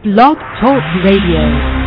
Blog Talk Radio.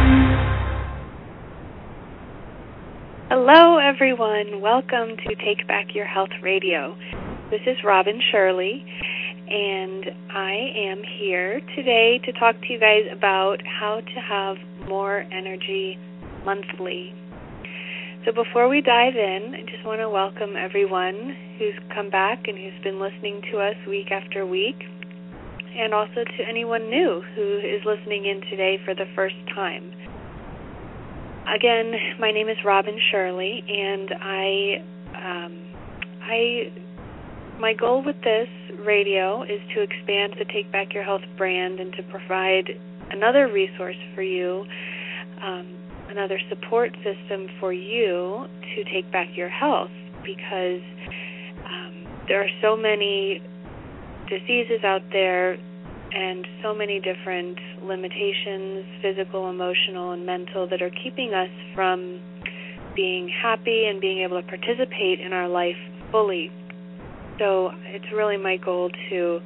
Hello, everyone. Welcome to Take Back Your Health Radio. This is Robin Shirley, and I am here today to talk to you guys about how to have more energy monthly. So before we dive in, I just want to welcome everyone who's come back and who's been listening to us week after week, and also to anyone new who is listening in today for the first time. Again, my name is Robin Shirley, and my goal with this radio is to expand the Take Back Your Health brand and to provide another resource for you, another support system for you to take back your health, because there are so many diseases out there and so many different limitations, physical, emotional, and mental, that are keeping us from being happy and being able to participate in our life fully. So it's really my goal to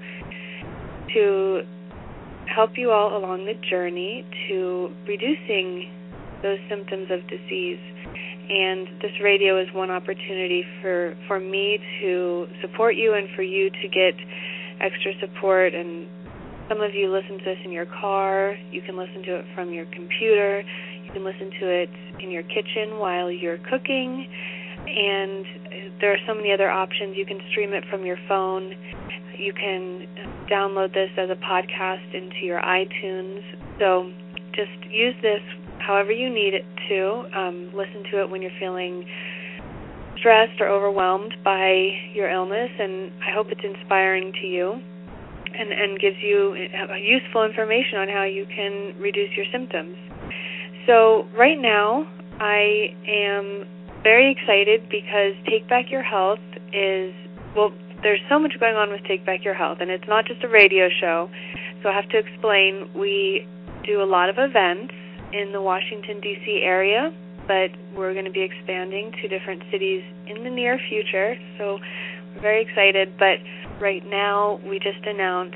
help you all along the journey to reducing those symptoms of disease. And this radio is one opportunity for me to support you and for you to get extra support. And some of you listen to this in your car. You can listen to it from your computer. You can listen to it in your kitchen while you're cooking. And there are so many other options. You can stream it from your phone. You can download this as a podcast into your iTunes. So just use this however you need it to. Listen to it when you're feeling stressed or overwhelmed by your illness, and I hope it's inspiring to you and gives you useful information on how you can reduce your symptoms. So right now, I am very excited because Take Back Your Health is, there's so much going on with Take Back Your Health, and it's not just a radio show. So I have to explain, we do a lot of events in the Washington, D.C. area, but we're going to be expanding to different cities in the near future, so we're very excited. But right now, we just announced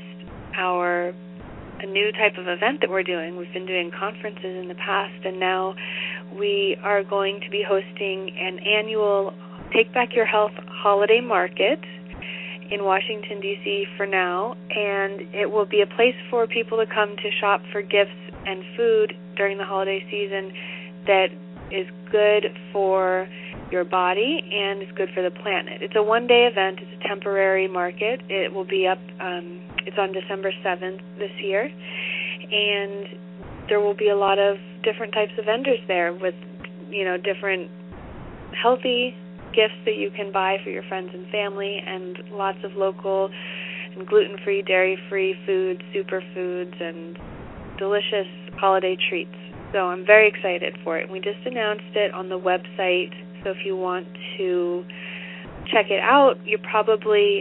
a new type of event that we're doing. We've been doing conferences in the past, and now we are going to be hosting an annual Take Back Your Health holiday market in Washington, D.C. for now, and it will be a place for people to come to shop for gifts and food during the holiday season that is good for your body and is good for the planet. It's a one-day event. It's a temporary market. It will be up, it's on December 7th this year, and there will be a lot of different types of vendors there with, different healthy gifts that you can buy for your friends and family, and lots of local and gluten-free, dairy-free foods, superfoods, and delicious holiday treats. So I'm very excited for it. We just announced it on the website, so if you want to check it out, you're probably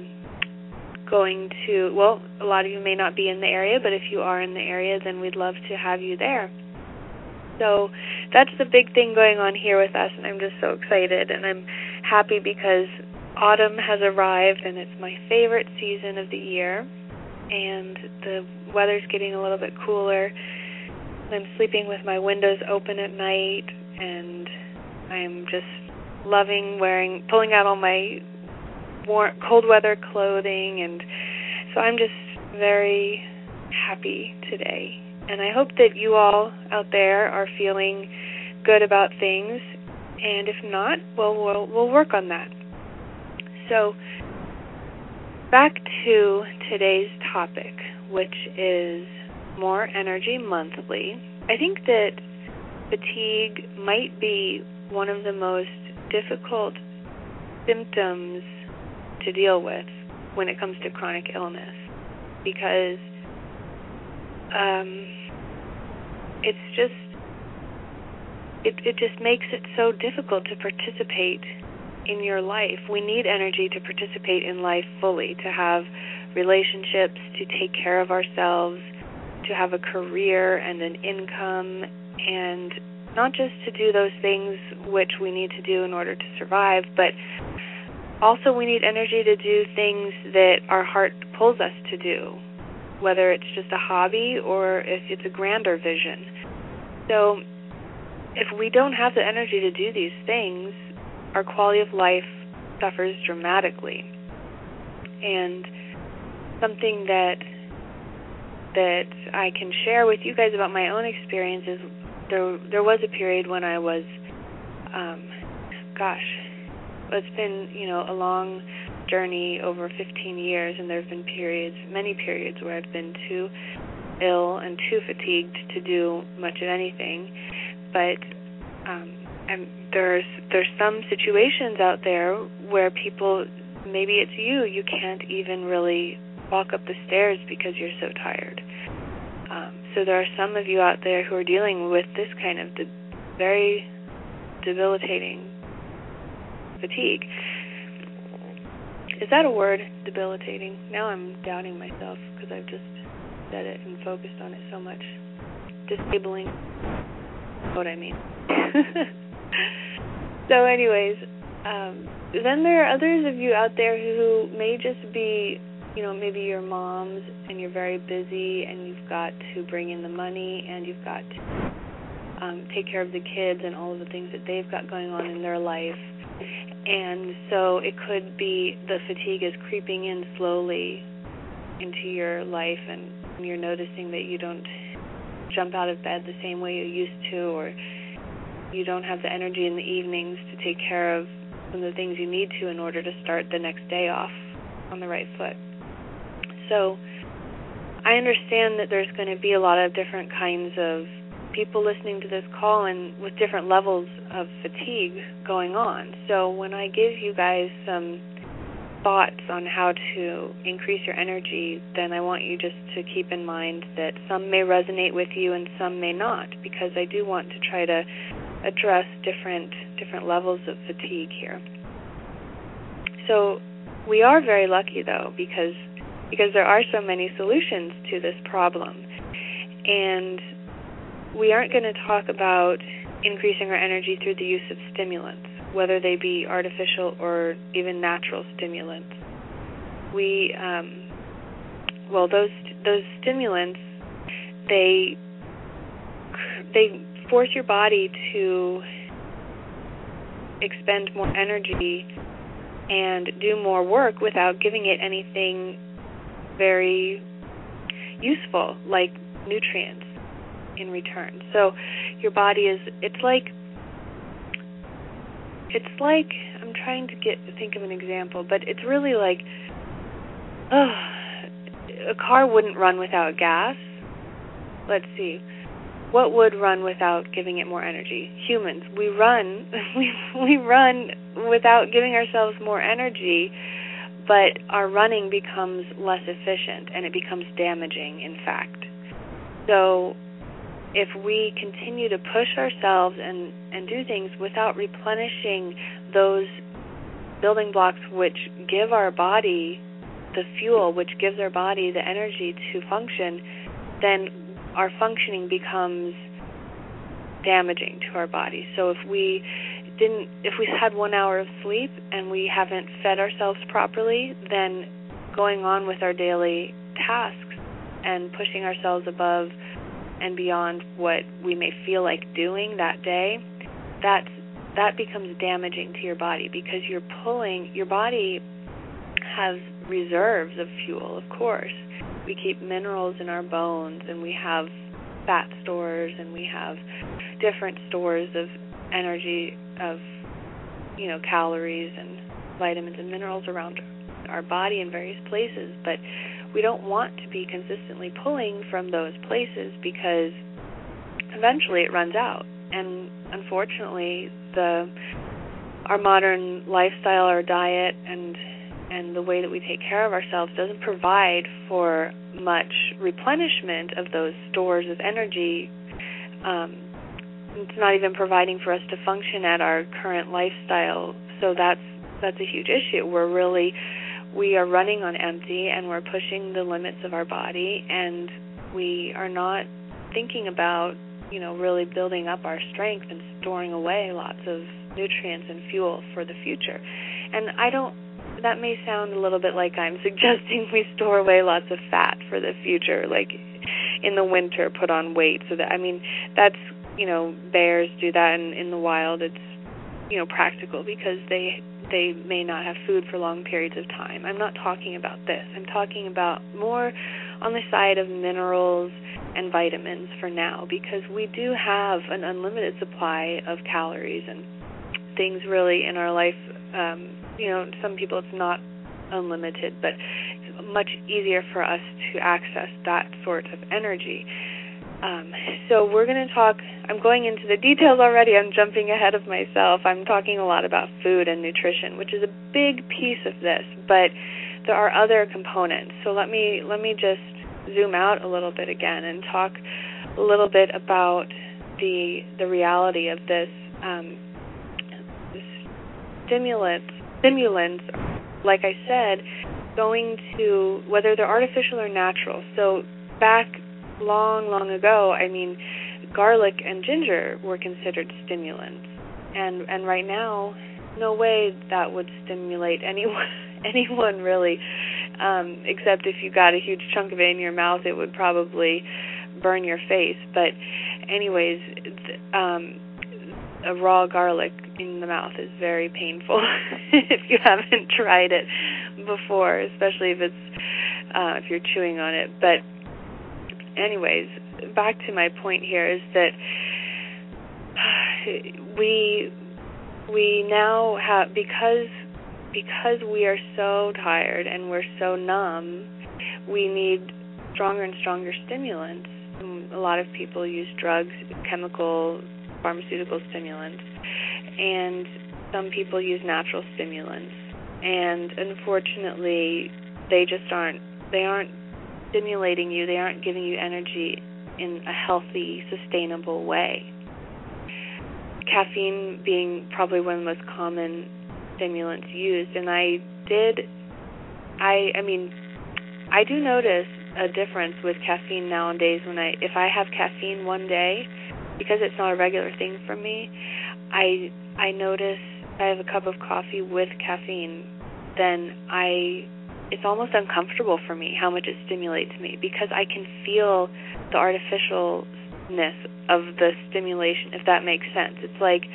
going to, a lot of you may not be in the area, but if you are in the area, then we'd love to have you there. So that's the big thing going on here with us, and I'm just so excited, and I'm happy because autumn has arrived, and it's my favorite season of the year, and the weather's getting a little bit cooler. I'm sleeping with my windows open at night, and I'm just loving pulling out all my cold weather clothing, and so I'm just very happy today. And I hope that you all out there are feeling good about things, and if not, we'll work on that. So back to today's topic, which is more energy monthly. I think that fatigue might be one of the most difficult symptoms to deal with when it comes to chronic illness, because it just makes it so difficult to participate in your life. We need energy to participate in life fully, to have relationships, to take care of ourselves, to have a career and an income, and not just to do those things which we need to do in order to survive, but also we need energy to do things that our heart pulls us to do. whether it's just a hobby or if it's a grander vision. So if we don't have the energy to do these things, our quality of life suffers dramatically. And something that I can share with you guys about my own experience is there was a period when I was, it's been, a long journey over 15 years, and there have been many periods where I've been too ill and too fatigued to do much of anything. But there's some situations out there where people, maybe it's you can't even really walk up the stairs because you're so tired. So there are some of you out there who are dealing with this kind of very debilitating fatigue. Is that a word, debilitating? Now I'm doubting myself because I've just said it and focused on it so much. Disabling, what I mean. So anyways, then there are others of you out there who may just be, maybe your moms, and you're very busy and you've got to bring in the money and you've got to take care of the kids and all of the things that they've got going on in their life. And so it could be the fatigue is creeping in slowly into your life, and you're noticing that you don't jump out of bed the same way you used to, or you don't have the energy in the evenings to take care of some of the things you need to in order to start the next day off on the right foot. So I understand that there's going to be a lot of different kinds of people listening to this call and with different levels of fatigue going on. So when I give you guys some thoughts on how to increase your energy, then I want you just to keep in mind that some may resonate with you and some may not, because I do want to try to address different levels of fatigue here. So we are very lucky, though, because there are so many solutions to this problem. And we aren't going to talk about increasing our energy through the use of stimulants, whether they be artificial or even natural stimulants. Those stimulants, they force your body to expend more energy and do more work without giving it anything very useful, like nutrients, in return. So your body it's like I'm trying to think of an example, but it's really like a car wouldn't run without gas. Let's see. What would run without giving it more energy? Humans. We run we run without giving ourselves more energy, but our running becomes less efficient and it becomes damaging, in fact. So if we continue to push ourselves and do things without replenishing those building blocks which give our body the fuel, which gives our body the energy to function, then our functioning becomes damaging to our body. So if we had 1 hour of sleep and we haven't fed ourselves properly, then going on with our daily tasks and pushing ourselves above and beyond what we may feel like doing that day, that becomes damaging to your body, because your body has reserves of fuel, of course. We keep minerals in our bones, and we have fat stores, and we have different stores of energy, of calories and vitamins and minerals around our body in various places, but we don't want to be consistently pulling from those places, because eventually it runs out. And unfortunately, our modern lifestyle, our diet, and the way that we take care of ourselves doesn't provide for much replenishment of those stores of energy. It's not even providing for us to function at our current lifestyle. So that's a huge issue. We are running on empty, and we're pushing the limits of our body, and we are not thinking about, really building up our strength and storing away lots of nutrients and fuel for the future. And that may sound a little bit like I'm suggesting we store away lots of fat for the future, like in the winter put on weight. So that, I mean, that's, bears do that, and in the wild it's, practical because they may not have food for long periods of time. I'm not talking about this. I'm talking about more on the side of minerals and vitamins for now, because we do have an unlimited supply of calories and things really in our life. Some people it's not unlimited, but it's much easier for us to access that sort of energy. So we're going to talk, I'm going into the details already, I'm jumping ahead of myself. I'm talking a lot about food and nutrition, which is a big piece of this, but there are other components. So let me just zoom out a little bit again and talk a little bit about the reality of this. Stimulants, like I said, going to, whether they're artificial or natural. So back long ago, garlic and ginger were considered stimulants. And right now, no way that would stimulate anyone really, except if you got a huge chunk of it in your mouth, it would probably burn your face. But anyways, a raw garlic in the mouth is very painful if you haven't tried it before, especially if you're chewing on it. But anyways, back to my point here is that we now have, because we are so tired and we're so numb, we need stronger and stronger stimulants. A lot of people use drugs, chemical, pharmaceutical stimulants, and some people use natural stimulants. And unfortunately, they aren't stimulating you, they aren't giving you energy in a healthy, sustainable way. Caffeine being probably one of the most common stimulants used, and I do notice a difference with caffeine nowadays. If I have caffeine one day, because it's not a regular thing for me, I notice I have a cup of coffee with caffeine, then it's almost uncomfortable for me how much it stimulates me, because I can feel the artificialness of the stimulation, if that makes sense. It's like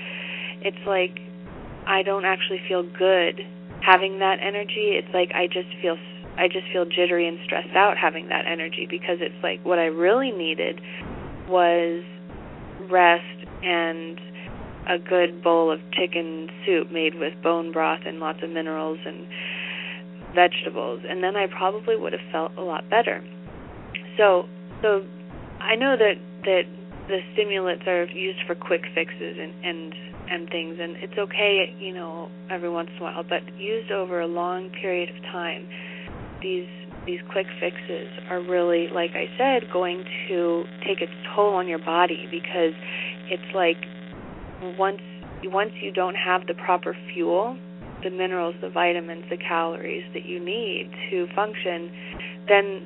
I don't actually feel good having that energy. It's like I just feel jittery and stressed out having that energy, because it's like what I really needed was rest and a good bowl of chicken soup made with bone broth and lots of minerals and vegetables, and then I probably would have felt a lot better. So I know that the stimulants are used for quick fixes and things, and it's okay, every once in a while, but used over a long period of time, these quick fixes are really, like I said, going to take its toll on your body, because it's like once you don't have the proper fuel, the minerals, the vitamins, the calories that you need to function, then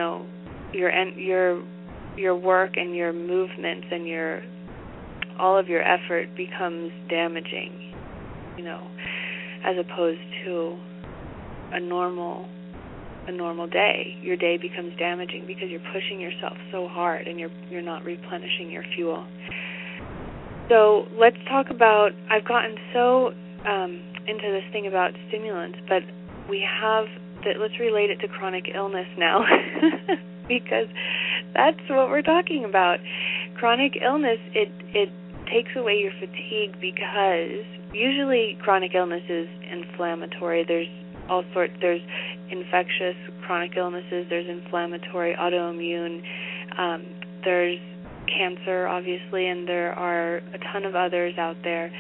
your work and your movements and all of your effort becomes damaging, as opposed to a normal day. Your day becomes damaging because you're pushing yourself so hard and you're not replenishing your fuel. So let's talk about, I've gotten so into this thing about stimulants, but let's relate it to chronic illness now because that's what we're talking about. Chronic illness, it takes away your fatigue, because usually chronic illness is inflammatory. There's all sorts, there's infectious chronic illnesses, there's inflammatory, autoimmune, there's cancer, obviously, and there are a ton of others out there,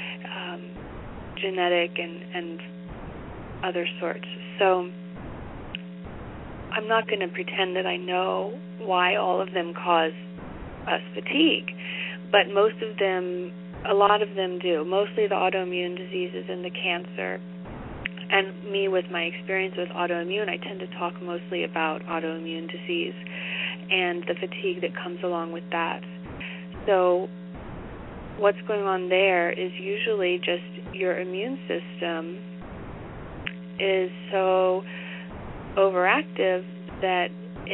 genetic and other sorts. So I'm not going to pretend that I know why all of them cause us fatigue, but a lot of them do, mostly the autoimmune diseases and the cancer. And me, with my experience with autoimmune, I tend to talk mostly about autoimmune disease and the fatigue that comes along with that. So what's going on there is usually just your immune system is so overactive that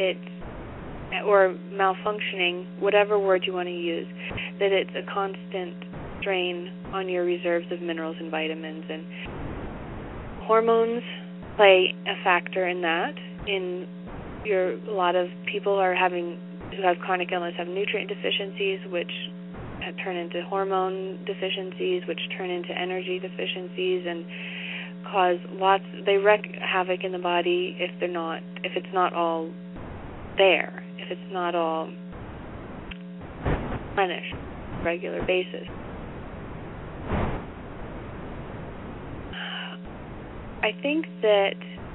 or malfunctioning, whatever word you want to use, that it's a constant strain on your reserves of minerals and vitamins. And hormones play a factor in that. A lot of people who have chronic illness have nutrient deficiencies, which turn into hormone deficiencies, which turn into energy deficiencies, and they wreak havoc in the body if it's not all there, if it's not all replenished on a regular basis. I think that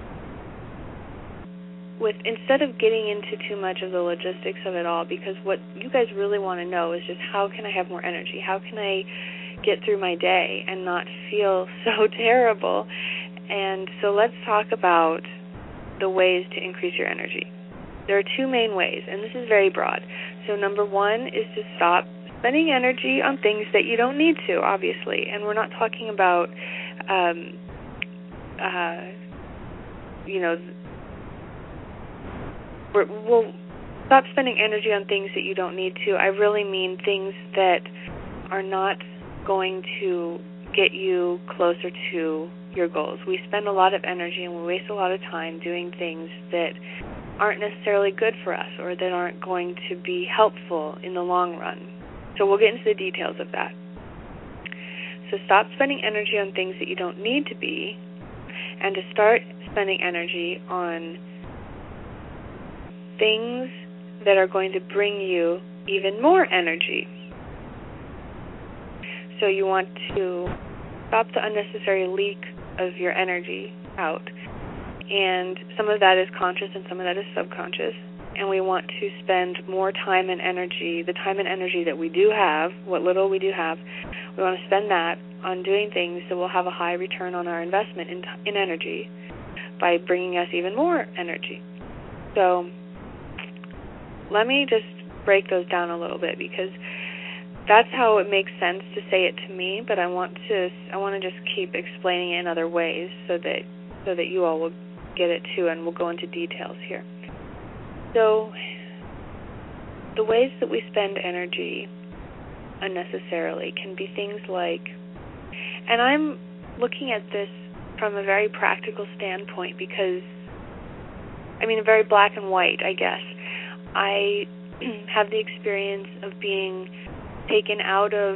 instead of getting into too much of the logistics of it all, because what you guys really want to know is just how can I have more energy? How can I get through my day and not feel so terrible? And so let's talk about the ways to increase your energy. There are two main ways, and this is very broad. So number one is to stop spending energy on things that you don't need to, obviously. And we're not talking about, we'll stop spending energy on things that you don't need to. I really mean things that are not going to get you closer to your goals. We spend a lot of energy and we waste a lot of time doing things that aren't necessarily good for us or that aren't going to be helpful in the long run. So we'll get into the details of that. So stop spending energy on things that you don't need to be, and to start spending energy on things that are going to bring you even more energy. So you want to stop the unnecessary leak of your energy out. And some of that is conscious and some of that is subconscious. And we want to spend more time and energy, the time and energy that we do have, what little we do have, we want to spend that on doing things that will have a high return on our investment in energy by bringing us even more energy. So let me just break those down a little bit, because that's how it makes sense to say it to me, but I want to just keep explaining it in other ways so that you all will get it too, and we'll go into details here. So the ways that we spend energy unnecessarily can be things like, and I'm looking at this from a very practical standpoint because, very black and white, I guess. I have the experience of being taken out of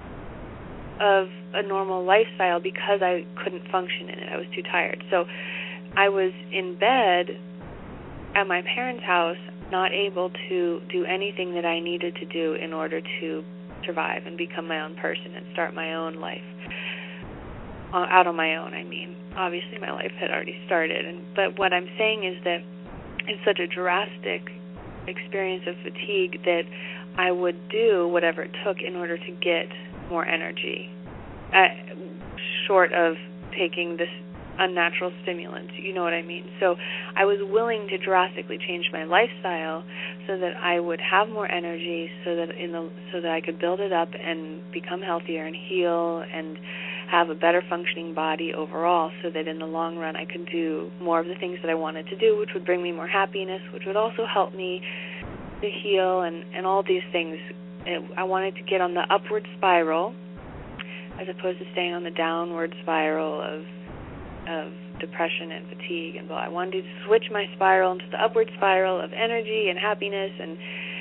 a normal lifestyle because I couldn't function in it. I was too tired. So I was in bed at my parents' house, not able to do anything that I needed to do in order to survive and become my own person and start my own life. Out on my own, Obviously my life had already started. But what I'm saying is that it's such a drastic experience of fatigue that I would do whatever it took in order to get more energy, short of taking this unnatural stimulants, you know what I mean? So I was willing to drastically change my lifestyle so that I would have more energy, so that I could build it up and become healthier and heal and have a better functioning body overall, so that in the long run I could do more of the things that I wanted to do, which would bring me more happiness, which would also help me to heal and all these things. I wanted to get on the upward spiral as opposed to staying on the downward spiral of depression and fatigue and blah. I wanted to switch my spiral into the upward spiral of energy and happiness and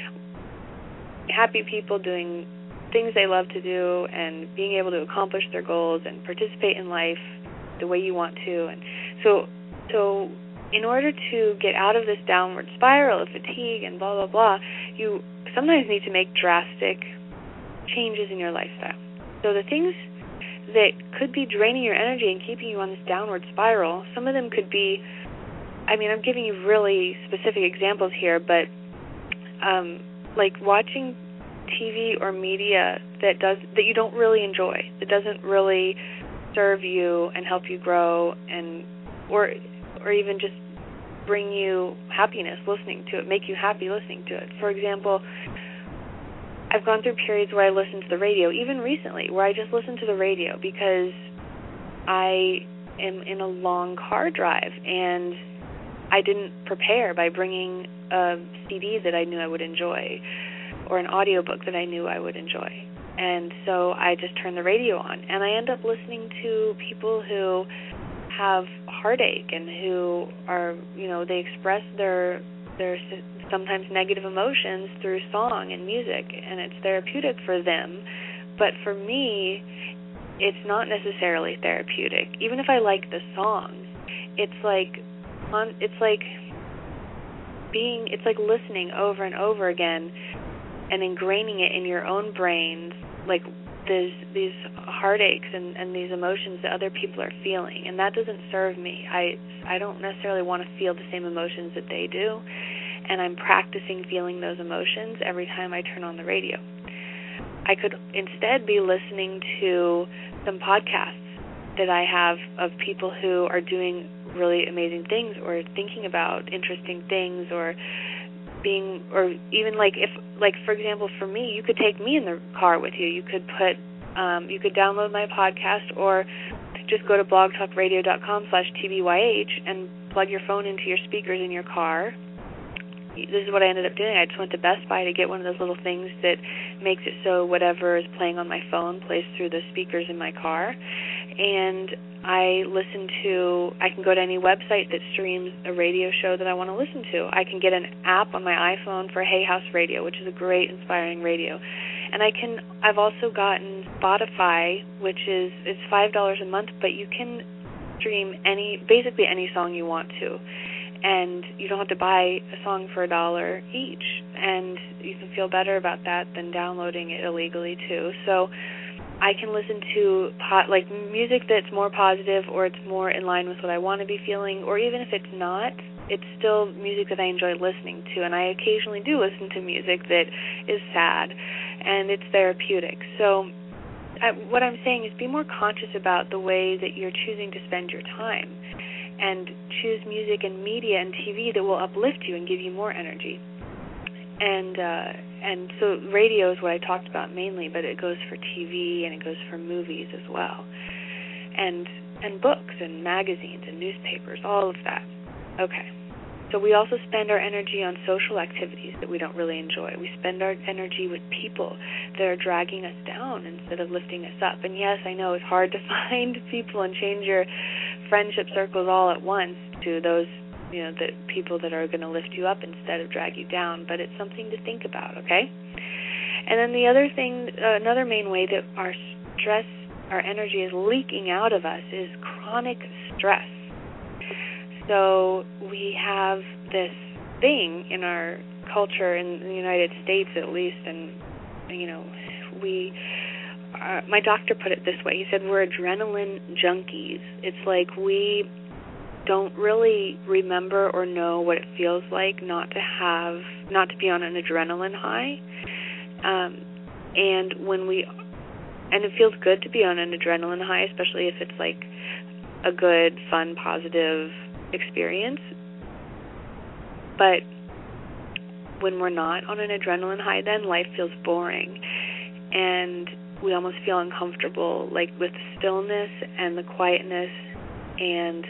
happy people doing things they love to do and being able to accomplish their goals and participate in life the way you want to. And so in order to get out of this downward spiral of fatigue and blah, blah, blah, you sometimes need to make drastic changes in your lifestyle. So the things that could be draining your energy and keeping you on this downward spiral, some of them could be, I'm giving you really specific examples here, but like watching TV or media that you don't really enjoy, that doesn't really serve you and help you grow, and or even just bring you happiness listening to it, make you happy listening to it. For example, I've gone through periods where I listen to the radio, even recently, where I just listen to the radio because I in a long car drive, and I didn't prepare by bringing a CD that I knew I would enjoy or an audiobook that I knew I would enjoy. And so I just turned the radio on, and I end up listening to people who have heartache and who are, they express their sometimes negative emotions through song and music, and it's therapeutic for them. But for me, it's not necessarily therapeutic. Even if I like the song, it's like listening over and over again and ingraining it in your own brains, like these heartaches and these emotions that other people are feeling, and that doesn't serve me. I don't necessarily want to feel the same emotions that they do, and I'm practicing feeling those emotions every time I turn on the radio. I could instead be listening to some podcasts that I have of people who are doing really amazing things or thinking about interesting things, or even for example, for me, you could take me in the car with you. You could download my podcast, or just go to blogtalkradio.com/TBYH and plug your phone into your speakers in your car. This is what I ended up doing. I just went to Best Buy to get one of those little things that makes it so whatever is playing on my phone plays through the speakers in my car. And I can go to any website that streams a radio show that I want to listen to. I can get an app on my iPhone for Hay House Radio, which is a great, inspiring radio. And I've also gotten Spotify, which it's $5 a month, but you can stream basically any song you want to. And you don't have to buy a song for $1 each, and you can feel better about that than downloading it illegally too. So I can listen to music that's more positive, or it's more in line with what I want to be feeling, or even if it's not, it's still music that I enjoy listening to. And I occasionally do listen to music that is sad, and it's therapeutic. So what I'm saying is be more conscious about the way that you're choosing to spend your time, and choose music and media and TV that will uplift you and give you more energy. And so radio is what I talked about mainly, but it goes for TV and it goes for movies as well, and books and magazines and newspapers, all of that. Okay. So we also spend our energy on social activities that we don't really enjoy. We spend our energy with people that are dragging us down instead of lifting us up. And yes, I know it's hard to find people and change your friendship circles all at once to those, the people that are going to lift you up instead of drag you down, but it's something to think about, okay? And then the other thing, another main way that our energy is leaking out of us is chronic stress. So we have this thing in our culture, in the United States at least, and, my doctor put it this way. He said we're adrenaline junkies. It's like we don't really remember or know what it feels like not to be on an adrenaline high. And it feels good to be on an adrenaline high, especially if it's like a good, fun, positive experience. But when we're not on an adrenaline high, then life feels boring, and we almost feel uncomfortable, like with the stillness and the quietness, and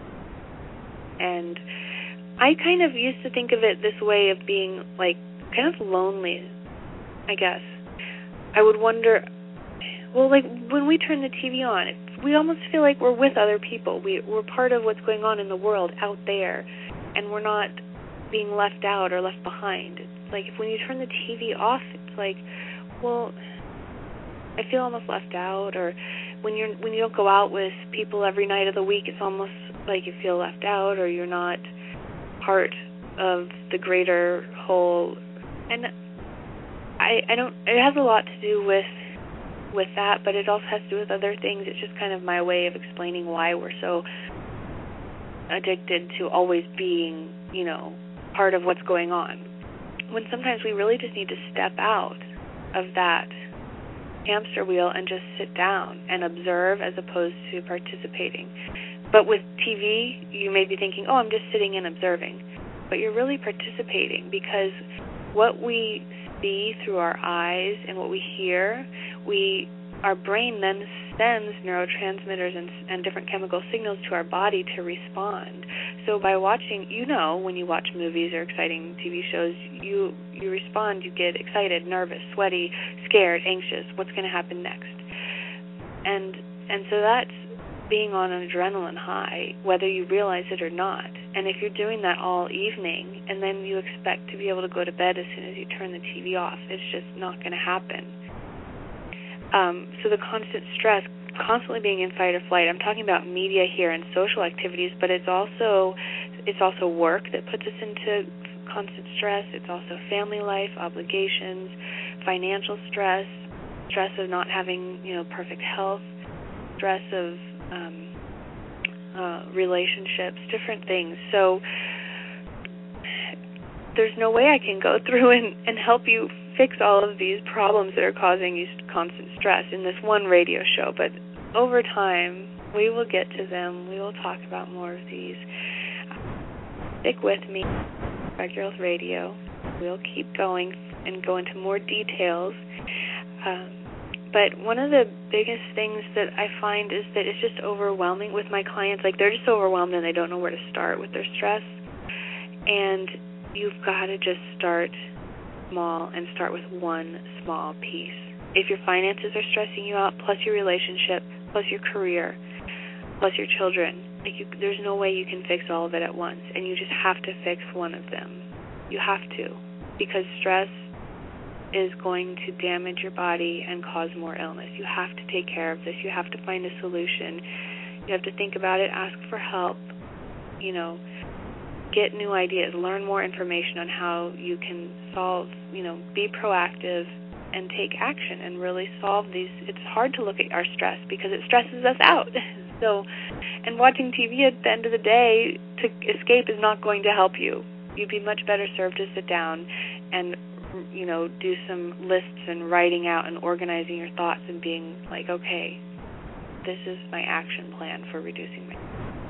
I kind of used to think of it this way, of being like kind of lonely, I guess. I would wonder, well, like when we turn the TV on, we almost feel like we're with other people. We're part of what's going on in the world out there, and we're not being left out or left behind. It's like when you turn the TV off, it's like, well, I feel almost left out. Or when you don't go out with people every night of the week, it's almost like you feel left out, or you're not part of the greater whole. And I don't. It has a lot to do with that, but it also has to do with other things. It's just kind of my way of explaining why we're so addicted to always being, part of what's going on, when sometimes we really just need to step out of that hamster wheel and just sit down and observe as opposed to participating. But with TV, you may be thinking, oh, I'm just sitting and observing. But you're really participating, because what we see through our eyes and what we hear, our brain then sends neurotransmitters and different chemical signals to our body to respond. So by watching, when you watch movies or exciting TV shows, you respond, you get excited, nervous, sweaty, scared, anxious, what's going to happen next? And so that's being on an adrenaline high, whether you realize it or not. And if you're doing that all evening and then you expect to be able to go to bed as soon as you turn the TV off, it's just not going to happen. So the constant stress, constantly being in fight or flight, I'm talking about media here and social activities, but it's also work that puts us into constant stress. It's also family life, obligations, financial stress of not having, perfect health, stress of relationships, different things. So there's no way I can go through and help you fix all of these problems that are causing you constant stress in this one radio show. But over time, we will get to them. We will talk about more of these. Stick with me, Red Girls Radio. We'll keep going and go into more details. But one of the biggest things that I find is that it's just overwhelming with my clients. Like, they're just overwhelmed and they don't know where to start with their stress. And you've got to just start small and start with one small piece. If your finances are stressing you out, plus your relationship, plus your career, plus your children, there's no way you can fix all of it at once. And you just have to fix one of them. You have to. Because stress is going to damage your body and cause more illness. You have to take care of this. You have to find a solution. You have to think about it, ask for help, get new ideas, learn more information on how you can solve, be proactive and take action and really solve these. It's hard to look at our stress because it stresses us out. So, and watching TV at the end of the day to escape is not going to help you. You'd be much better served to sit down and do some lists and writing out and organizing your thoughts and being like, okay, this is my action plan for reducing my...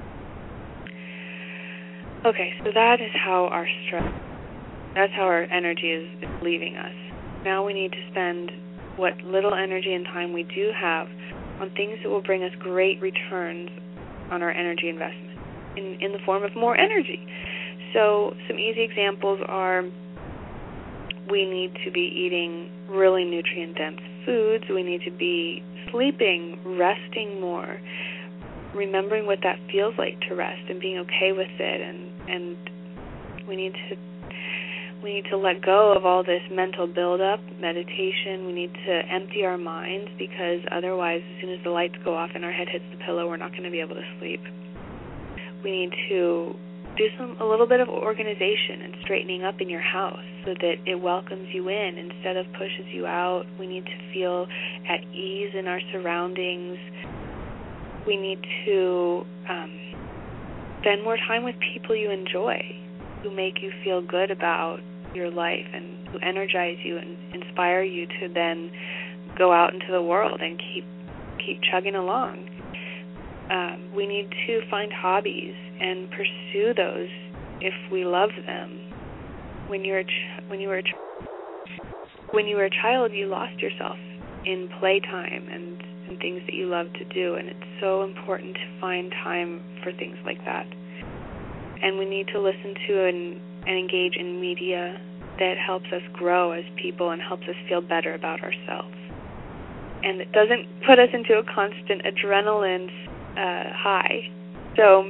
Okay, so that is how that's how our energy is leaving us. Now we need to spend what little energy and time we do have on things that will bring us great returns on our energy investment in the form of more energy. So some easy examples are, we need to be eating really nutrient-dense foods. We need to be sleeping, resting more, remembering what that feels like to rest and being okay with it. And we need to let go of all this mental buildup, meditation. We need to empty our minds because otherwise, as soon as the lights go off and our head hits the pillow, we're not going to be able to sleep. We need to do a little bit of organization and straightening up in your house so that it welcomes you in instead of pushes you out. We need to feel at ease in our surroundings. We need to spend more time with people you enjoy, who make you feel good about your life and who energize you and inspire you to then go out into the world and keep chugging along. We need to find hobbies and pursue those if we love them. When you were a child, you lost yourself in playtime and things that you love to do, and it's so important to find time for things like that. And we need to listen to and engage in media that helps us grow as people and helps us feel better about ourselves. And it doesn't put us into a constant adrenaline high. So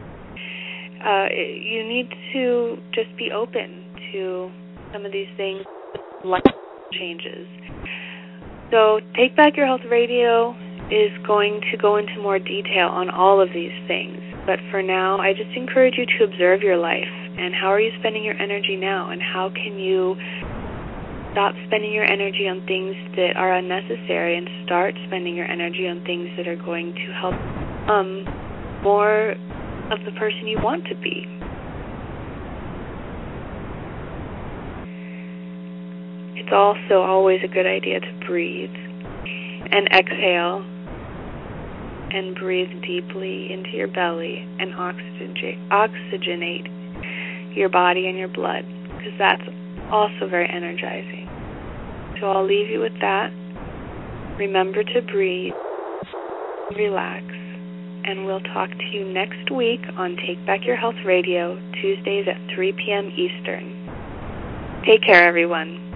you need to just be open to some of these things, life changes. So Take Back Your Health Radio is going to go into more detail on all of these things. But for now, I just encourage you to observe your life and how are you spending your energy now, and how can you stop spending your energy on things that are unnecessary and start spending your energy on things that are going to help more of the person you want to be. It's also always a good idea to breathe and exhale and breathe deeply into your belly and oxygenate your body and your blood, because that's also very energizing. So I'll leave you with that. Remember to breathe relax, and we'll talk to you next week on Take Back Your Health Radio, Tuesdays at 3 p.m. Eastern. Take care, everyone.